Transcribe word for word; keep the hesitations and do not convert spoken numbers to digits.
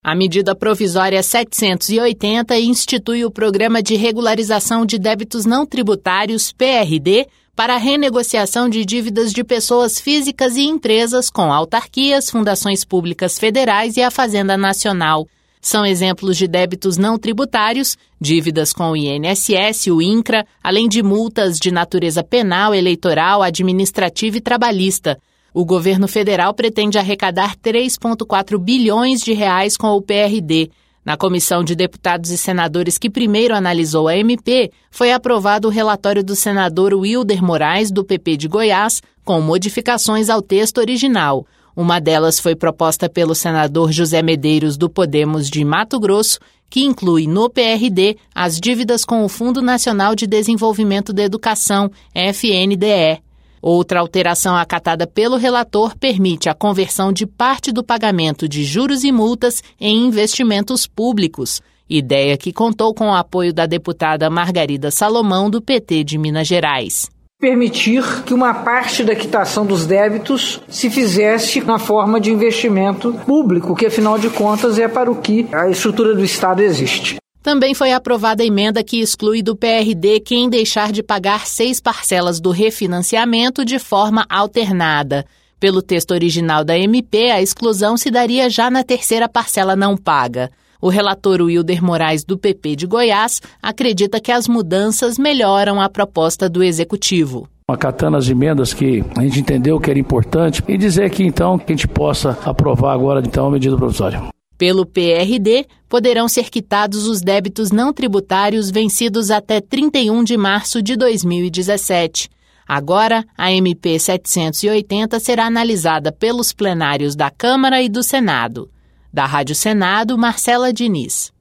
A medida provisória setecentos e oitenta institui o Programa de Regularização de Débitos Não Tributários, P R D, para a renegociação de dívidas de pessoas físicas e empresas com autarquias, fundações públicas federais e a Fazenda Nacional. São exemplos de débitos não tributários, dívidas com o I N S S, o INCRA, além de multas de natureza penal, eleitoral, administrativa e trabalhista. O governo federal pretende arrecadar três vírgula quatro bilhões de reais com o P R D. Na comissão de deputados e senadores que primeiro analisou a M P, foi aprovado o relatório do senador Wilder Moraes, do P P de Goiás, com modificações ao texto original. Uma delas foi proposta pelo senador José Medeiros, do Podemos de Mato Grosso, que inclui no P R D as dívidas com o Fundo Nacional de Desenvolvimento da Educação, F N D E. Outra alteração acatada pelo relator permite a conversão de parte do pagamento de juros e multas em investimentos públicos, ideia que contou com o apoio da deputada Margarida Salomão, do P T de Minas Gerais. Permitir que uma parte da quitação dos débitos se fizesse na forma de investimento público, que afinal de contas é para o que a estrutura do Estado existe. Também foi aprovada a emenda que exclui do P R D quem deixar de pagar seis parcelas do refinanciamento de forma alternada. Pelo texto original da M P, a exclusão se daria já na terceira parcela não paga. O relator Wilder Moraes, do P P de Goiás, acredita que as mudanças melhoram a proposta do Executivo. Acatando as emendas que a gente entendeu que era importante e dizer aqui então que a gente possa aprovar agora então a medida provisória. Pelo P R D, poderão ser quitados os débitos não tributários vencidos até trinta e um de março de dois mil e dezessete. Agora, a M P setecentos e oitenta será analisada pelos plenários da Câmara e do Senado. Da Rádio Senado, Marcela Diniz.